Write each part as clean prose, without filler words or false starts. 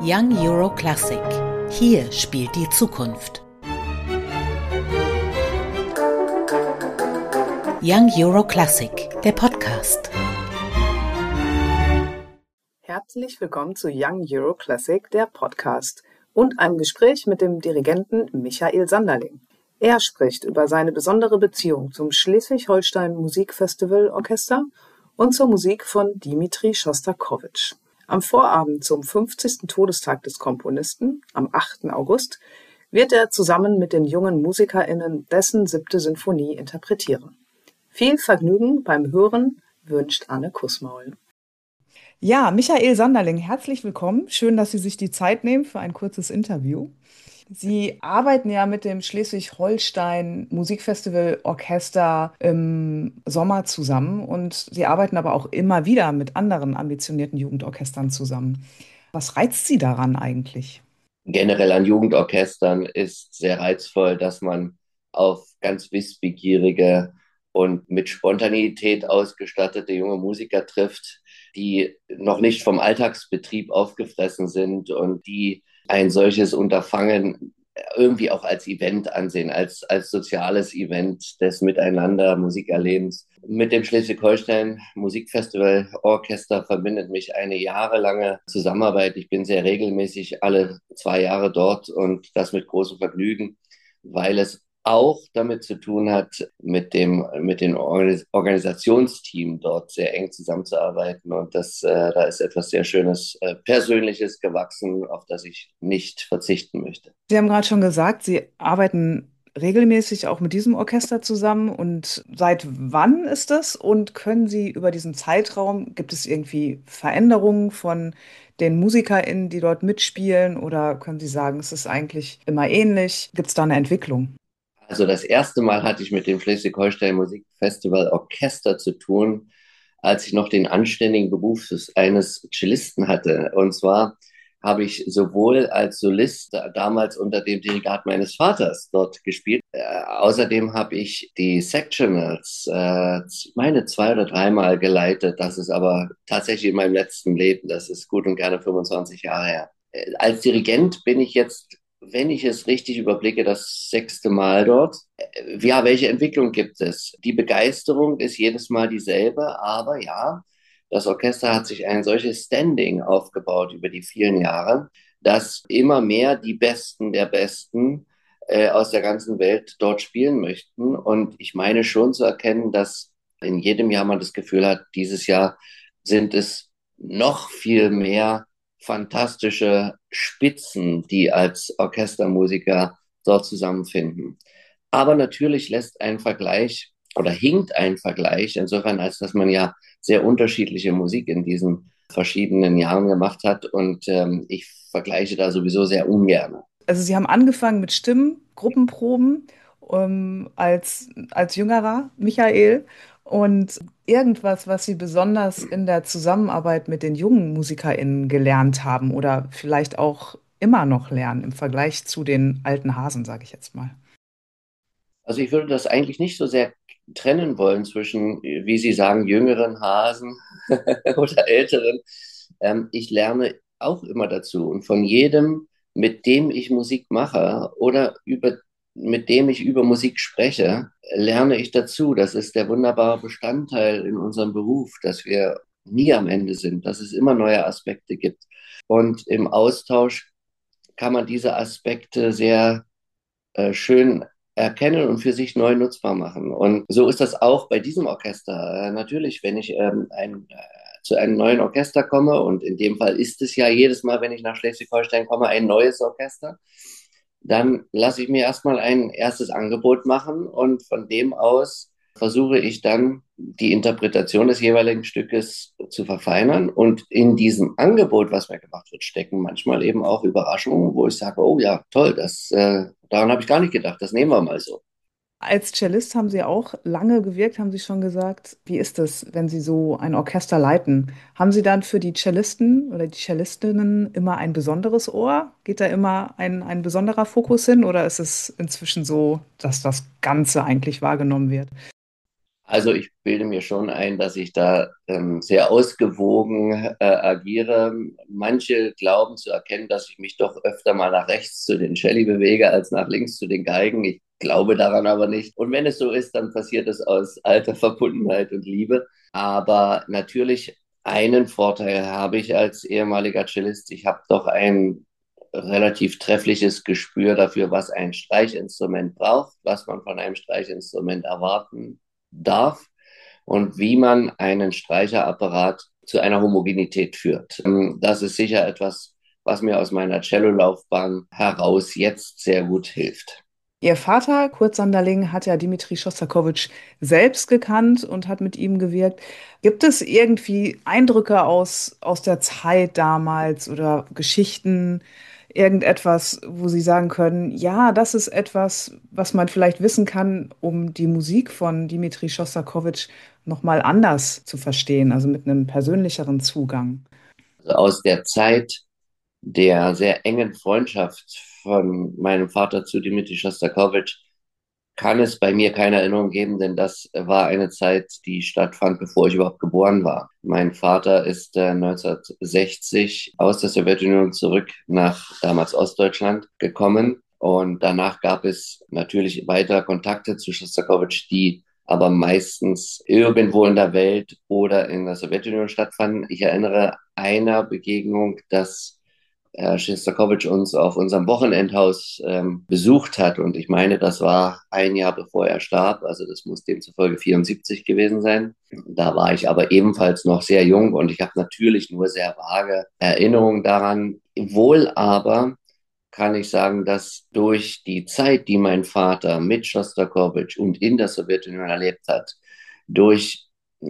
Young Euro Classic. Hier spielt die Zukunft. Young Euro Classic, der Podcast. Herzlich willkommen zu Young Euro Classic, der Podcast, und einem Gespräch mit dem Dirigenten Michael Sanderling. Er spricht über seine besondere Beziehung zum Schleswig-Holstein Musikfestival Orchester und zur Musik von Dmitri Schostakowitsch. Am Vorabend zum 50. Todestag des Komponisten, am 8. August, wird er zusammen mit den jungen MusikerInnen dessen 7. Sinfonie interpretieren. Viel Vergnügen beim Hören wünscht Anne Kussmaul. Ja, Michael Sanderling, herzlich willkommen. Schön, dass Sie sich die Zeit nehmen für ein kurzes Interview. Sie arbeiten ja mit dem Schleswig-Holstein Musikfestival Orchester im Sommer zusammen und Sie arbeiten aber auch immer wieder mit anderen ambitionierten Jugendorchestern zusammen. Was reizt Sie daran eigentlich? Generell an Jugendorchestern ist sehr reizvoll, dass man auf ganz wissbegierige und mit Spontanität ausgestattete junge Musiker trifft, die noch nicht vom Alltagsbetrieb aufgefressen sind und die ein solches Unterfangen irgendwie auch als Event ansehen, als soziales Event des Miteinander Musikerlebens. Mit dem Schleswig-Holstein Musikfestival Orchester verbindet mich eine jahrelange Zusammenarbeit. Ich bin sehr regelmäßig alle 2 Jahre dort und das mit großem Vergnügen, weil es auch damit zu tun hat, mit dem Organisationsteam dort sehr eng zusammenzuarbeiten. Und da ist etwas sehr Schönes, Persönliches gewachsen, auf das ich nicht verzichten möchte. Sie haben gerade schon gesagt, Sie arbeiten regelmäßig auch mit diesem Orchester zusammen. Und seit wann ist das? Und können Sie über diesen Zeitraum, gibt es irgendwie Veränderungen von den MusikerInnen, die dort mitspielen? Oder können Sie sagen, es ist eigentlich immer ähnlich? Gibt es da eine Entwicklung? Also das erste Mal hatte ich mit dem Schleswig-Holstein Musikfestival Orchester zu tun, als ich noch den anständigen Beruf eines Cellisten hatte. Und zwar habe ich sowohl als Solist damals unter dem Dirigat meines Vaters dort gespielt. Außerdem habe ich die Sectionals, ich meine 2 oder 3 Mal geleitet. Das ist aber tatsächlich in meinem letzten Leben. Das ist gut und gerne 25 Jahre her. Als Dirigent bin ich jetzt, wenn ich es richtig überblicke, das 6. Mal dort. Ja, welche Entwicklung gibt es? Die Begeisterung ist jedes Mal dieselbe, aber ja, das Orchester hat sich ein solches Standing aufgebaut über die vielen Jahre, dass immer mehr die Besten der Besten aus der ganzen Welt dort spielen möchten. Und ich meine schon zu erkennen, dass in jedem Jahr man das Gefühl hat, dieses Jahr sind es noch viel mehr fantastische Spitzen, die als Orchestermusiker dort zusammenfinden. Aber natürlich lässt ein Vergleich oder hinkt ein Vergleich, insofern als dass man ja sehr unterschiedliche Musik in diesen verschiedenen Jahren gemacht hat und ich vergleiche da sowieso sehr ungern. Also Sie haben angefangen mit Stimmen, Gruppenproben, als jüngerer Michael. Und irgendwas, was Sie besonders in der Zusammenarbeit mit den jungen MusikerInnen gelernt haben oder vielleicht auch immer noch lernen im Vergleich zu den alten Hasen, sage ich jetzt mal. Also ich würde das eigentlich nicht so sehr trennen wollen zwischen, wie Sie sagen, jüngeren Hasen oder älteren. Ich lerne auch immer dazu und von jedem, mit dem ich Musik mache oder mit dem ich über Musik spreche, lerne ich dazu. Das ist der wunderbare Bestandteil in unserem Beruf, dass wir nie am Ende sind, dass es immer neue Aspekte gibt. Und im Austausch kann man diese Aspekte sehr schön erkennen und für sich neu nutzbar machen. Und so ist das auch bei diesem Orchester. Natürlich, wenn ich zu einem neuen Orchester komme, und in dem Fall ist es ja jedes Mal, wenn ich nach Schleswig-Holstein komme, ein neues Orchester, dann lasse ich mir erstmal ein erstes Angebot machen und von dem aus versuche ich dann die Interpretation des jeweiligen Stückes zu verfeinern. Und in diesem Angebot, was mir gemacht wird, stecken manchmal eben auch Überraschungen, wo ich sage, oh ja, toll, daran habe ich gar nicht gedacht, das nehmen wir mal so. Als Cellist haben Sie auch lange gewirkt, haben Sie schon gesagt. Wie ist es, wenn Sie so ein Orchester leiten? Haben Sie dann für die Cellisten oder die Cellistinnen immer ein besonderes Ohr? Geht da immer ein besonderer Fokus hin oder ist es inzwischen so, dass das Ganze eigentlich wahrgenommen wird? Also ich bilde mir schon ein, dass ich da sehr ausgewogen agiere. Manche glauben zu erkennen, dass ich mich doch öfter mal nach rechts zu den Celli bewege als nach links zu den Geigen. Ich glaube daran aber nicht. Und wenn es so ist, dann passiert es aus alter Verbundenheit und Liebe. Aber natürlich einen Vorteil habe ich als ehemaliger Cellist. Ich habe doch ein relativ treffliches Gespür dafür, was ein Streichinstrument braucht, was man von einem Streichinstrument erwarten darf und wie man einen Streicherapparat zu einer Homogenität führt. Das ist sicher etwas, was mir aus meiner Cello-Laufbahn heraus jetzt sehr gut hilft. Ihr Vater, Kurt Sanderling, hat ja Dmitri Schostakowitsch selbst gekannt und hat mit ihm gewirkt. Gibt es irgendwie Eindrücke aus der Zeit damals oder Geschichten, irgendetwas, wo Sie sagen können, ja, das ist etwas, was man vielleicht wissen kann, um die Musik von Dmitri Schostakowitsch nochmal anders zu verstehen, also mit einem persönlicheren Zugang? Also aus der Zeit der sehr engen Freundschaft von meinem Vater zu Dmitri Schostakowitsch kann es bei mir keine Erinnerung geben, denn das war eine Zeit, die stattfand, bevor ich überhaupt geboren war. Mein Vater ist 1960 aus der Sowjetunion zurück nach damals Ostdeutschland gekommen und danach gab es natürlich weiter Kontakte zu Schostakowitsch, die aber meistens irgendwo in der Welt oder in der Sowjetunion stattfanden. Ich erinnere einer Begegnung, dass Schostakowitsch uns auf unserem Wochenendhaus besucht hat. Und ich meine, das war ein Jahr bevor er starb. Also das muss demzufolge 74 gewesen sein. Da war ich aber ebenfalls noch sehr jung und ich habe natürlich nur sehr vage Erinnerungen daran. Wohl aber kann ich sagen, dass durch die Zeit, die mein Vater mit Schostakowitsch und in der Sowjetunion erlebt hat, durch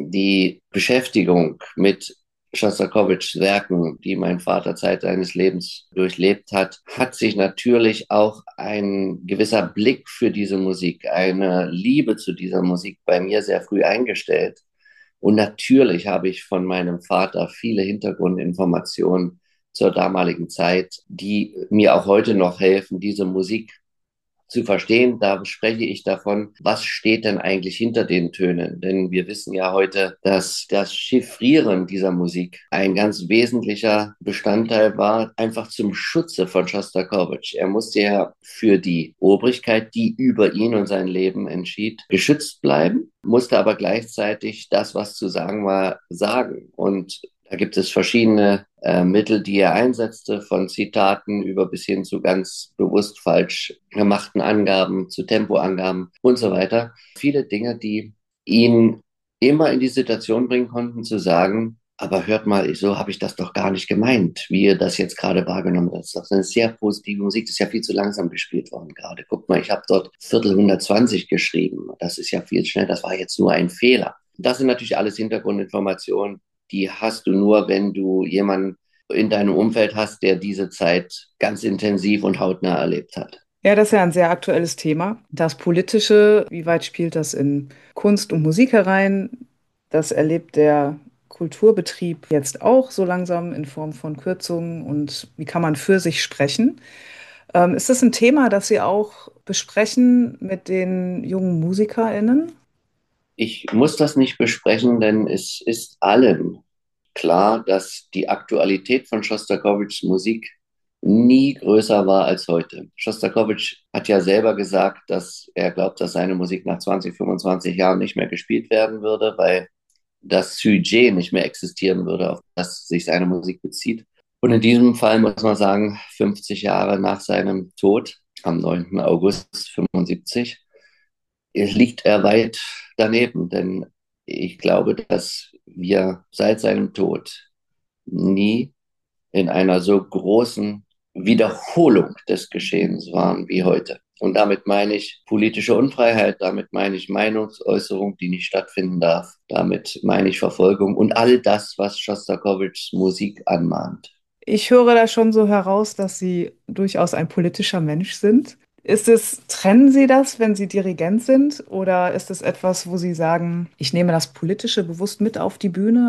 die Beschäftigung mit Schostakowitschs Werken, die mein Vater Zeit seines Lebens durchlebt hat, hat sich natürlich auch ein gewisser Blick für diese Musik, eine Liebe zu dieser Musik bei mir sehr früh eingestellt. Und natürlich habe ich von meinem Vater viele Hintergrundinformationen zur damaligen Zeit, die mir auch heute noch helfen, diese Musik zu verstehen. Da spreche ich davon, was steht denn eigentlich hinter den Tönen? Denn wir wissen ja heute, dass das Chiffrieren dieser Musik ein ganz wesentlicher Bestandteil war, einfach zum Schutze von Schostakowitsch. Er musste ja für die Obrigkeit, die über ihn und sein Leben entschied, geschützt bleiben, musste aber gleichzeitig das, was zu sagen war, sagen. Und da gibt es verschiedene Mittel, die er einsetzte, von Zitaten über bis hin zu ganz bewusst falsch gemachten Angaben, zu Tempoangaben und so weiter. Viele Dinge, die ihn immer in die Situation bringen konnten, zu sagen, aber hört mal, so habe ich das doch gar nicht gemeint, wie ihr das jetzt gerade wahrgenommen habt. Das ist doch eine sehr positive Musik, das ist ja viel zu langsam gespielt worden gerade. Guckt mal, ich habe dort Viertel 120 geschrieben. Das ist ja viel schnell, das war jetzt nur ein Fehler. Das sind natürlich alles Hintergrundinformationen, die hast du nur, wenn du jemanden in deinem Umfeld hast, der diese Zeit ganz intensiv und hautnah erlebt hat. Ja, das ist ja ein sehr aktuelles Thema. Das Politische, wie weit spielt das in Kunst und Musik herein? Das erlebt der Kulturbetrieb jetzt auch so langsam in Form von Kürzungen und wie kann man für sich sprechen? Ist das ein Thema, das Sie auch besprechen mit den jungen MusikerInnen? Ich muss das nicht besprechen, denn es ist allen klar, dass die Aktualität von Schostakowitschs Musik nie größer war als heute. Schostakowitsch hat ja selber gesagt, dass er glaubt, dass seine Musik nach 20, 25 Jahren nicht mehr gespielt werden würde, weil das Sujet nicht mehr existieren würde, auf das sich seine Musik bezieht. Und in diesem Fall muss man sagen, 50 Jahre nach seinem Tod, am 9. August 75, liegt er weit daneben, denn ich glaube, dass wir seit seinem Tod nie in einer so großen Wiederholung des Geschehens waren wie heute. Und damit meine ich politische Unfreiheit, damit meine ich Meinungsäußerung, die nicht stattfinden darf, damit meine ich Verfolgung und all das, was Schostakowitschs Musik anmahnt. Ich höre da schon so heraus, dass Sie durchaus ein politischer Mensch sind. Trennen Sie das, wenn Sie Dirigent sind, oder ist es etwas, wo Sie sagen, ich nehme das Politische bewusst mit auf die Bühne?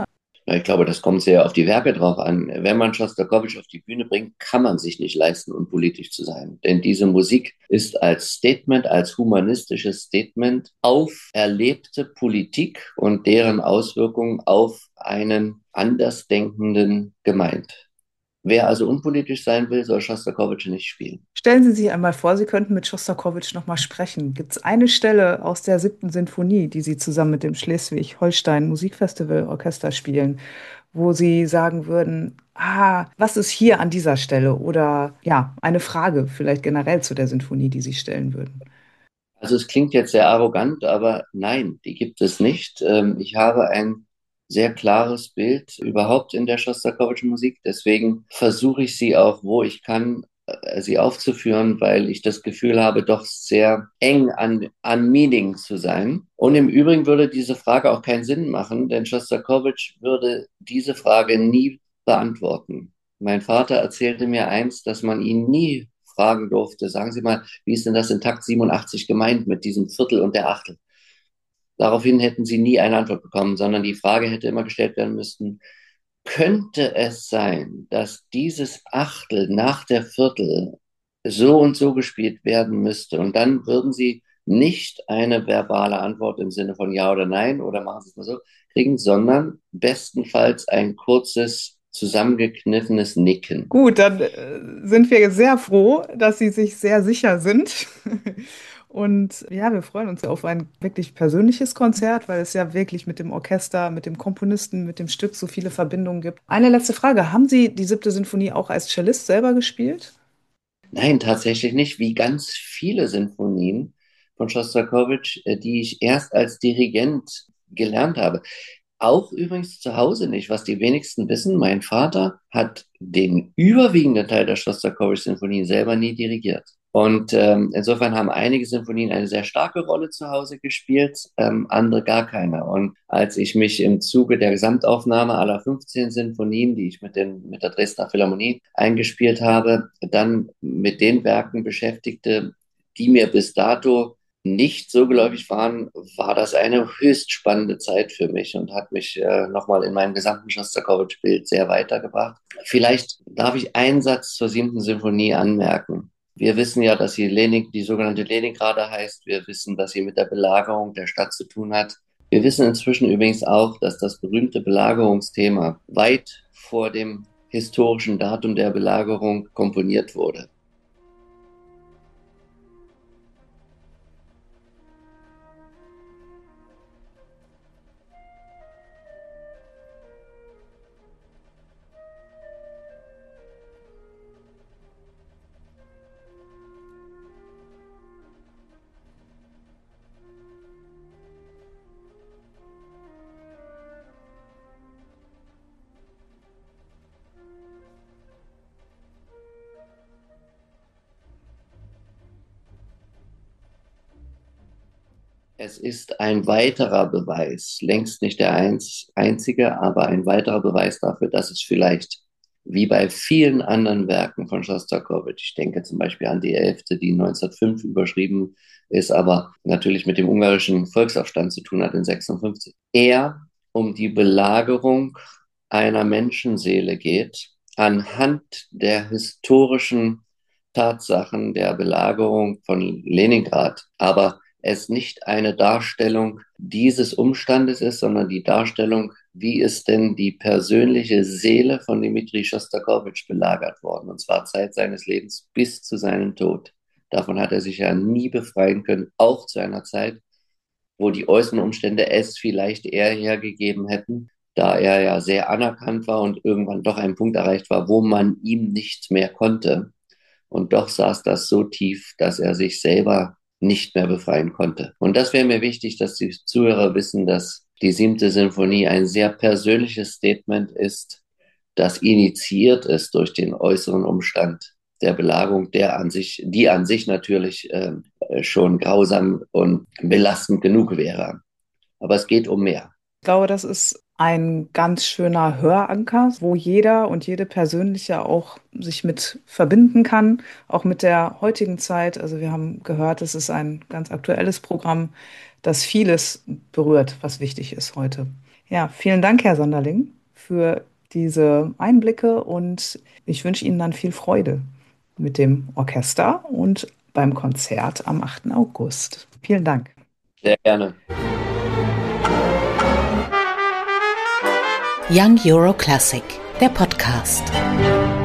Ich glaube, das kommt sehr auf die Werke drauf an. Wenn man Schostakowitsch auf die Bühne bringt, kann man sich nicht leisten, unpolitisch zu sein. Denn diese Musik ist als Statement, als humanistisches Statement auf erlebte Politik und deren Auswirkungen auf einen Andersdenkenden gemeint. Wer also unpolitisch sein will, soll Schostakowitsch nicht spielen. Stellen Sie sich einmal vor, Sie könnten mit Schostakowitsch nochmal sprechen. Gibt es eine Stelle aus der siebten Sinfonie, die Sie zusammen mit dem Schleswig-Holstein Musikfestival Orchester spielen, wo Sie sagen würden, was ist hier an dieser Stelle? Oder ja, eine Frage vielleicht generell zu der Sinfonie, die Sie stellen würden. Also es klingt jetzt sehr arrogant, aber nein, die gibt es nicht. Ich habe ein sehr klares Bild überhaupt in der Schostakowitsch-Musik. Deswegen versuche ich sie auch, wo ich kann, sie aufzuführen, weil ich das Gefühl habe, doch sehr eng an Meaning zu sein. Und im Übrigen würde diese Frage auch keinen Sinn machen, denn Schostakowitsch würde diese Frage nie beantworten. Mein Vater erzählte mir einst, dass man ihn nie fragen durfte, sagen Sie mal, wie ist denn das in Takt 87 gemeint mit diesem Viertel und der Achtel? Daraufhin hätten sie nie eine Antwort bekommen, sondern die Frage hätte immer gestellt werden müssen, könnte es sein, dass dieses Achtel nach der Viertel so und so gespielt werden müsste? Und dann würden sie nicht eine verbale Antwort im Sinne von Ja oder Nein oder machen Sie es mal so kriegen, sondern bestenfalls ein kurzes, zusammengekniffenes Nicken. Gut, dann sind wir sehr froh, dass Sie sich sehr sicher sind. Und ja, wir freuen uns auf ein wirklich persönliches Konzert, weil es ja wirklich mit dem Orchester, mit dem Komponisten, mit dem Stück so viele Verbindungen gibt. Eine letzte Frage. Haben Sie die siebte Sinfonie auch als Cellist selber gespielt? Nein, tatsächlich nicht, wie ganz viele Sinfonien von Schostakowitsch, die ich erst als Dirigent gelernt habe. Auch übrigens zu Hause nicht, was die wenigsten wissen. Mein Vater hat den überwiegenden Teil der Schostakowitsch-Sinfonien selber nie dirigiert. Und insofern haben einige Sinfonien eine sehr starke Rolle zu Hause gespielt, andere gar keine. Und als ich mich im Zuge der Gesamtaufnahme aller 15 Sinfonien, die ich mit der Dresdner Philharmonie eingespielt habe, dann mit den Werken beschäftigte, die mir bis dato nicht so geläufig waren, war das eine höchst spannende Zeit für mich und hat mich nochmal in meinem gesamten Schostakowitsch-Bild sehr weitergebracht. Vielleicht darf ich einen Satz zur siebten Sinfonie anmerken. Wir wissen ja, dass sie die sogenannte Leningrader heißt. Wir wissen, dass sie mit der Belagerung der Stadt zu tun hat. Wir wissen inzwischen übrigens auch, dass das berühmte Belagerungsthema weit vor dem historischen Datum der Belagerung komponiert wurde. Es ist ein weiterer Beweis, längst nicht der einzige, aber ein weiterer Beweis dafür, dass es vielleicht wie bei vielen anderen Werken von Schostakowitsch, ich denke zum Beispiel an die Elfte, die 1905 überschrieben ist, aber natürlich mit dem ungarischen Volksaufstand zu tun hat in 56, eher um die Belagerung einer Menschenseele geht, anhand der historischen Tatsachen der Belagerung von Leningrad, aber es nicht eine Darstellung dieses Umstandes ist, sondern die Darstellung, wie ist denn die persönliche Seele von Dmitri Schostakowitsch belagert worden, und zwar Zeit seines Lebens bis zu seinem Tod. Davon hat er sich ja nie befreien können, auch zu einer Zeit, wo die äußeren Umstände es vielleicht eher hergegeben hätten, da er ja sehr anerkannt war und irgendwann doch ein Punkt erreicht war, wo man ihm nicht mehr konnte. Und doch saß das so tief, dass er sich selber nicht mehr befreien konnte. Und das wäre mir wichtig, dass die Zuhörer wissen, dass die siebte Sinfonie ein sehr persönliches Statement ist, das initiiert ist durch den äußeren Umstand der Belagerung, die an sich natürlich schon grausam und belastend genug wäre. Aber es geht um mehr. Ich glaube, das ist ein ganz schöner Höranker, wo jeder und jede Persönliche auch sich mit verbinden kann, auch mit der heutigen Zeit. Also wir haben gehört, es ist ein ganz aktuelles Programm, das vieles berührt, was wichtig ist heute. Ja, vielen Dank, Herr Sonderling, für diese Einblicke und ich wünsche Ihnen dann viel Freude mit dem Orchester und beim Konzert am 8. August. Vielen Dank. Sehr gerne. Young Euro Classic, der Podcast.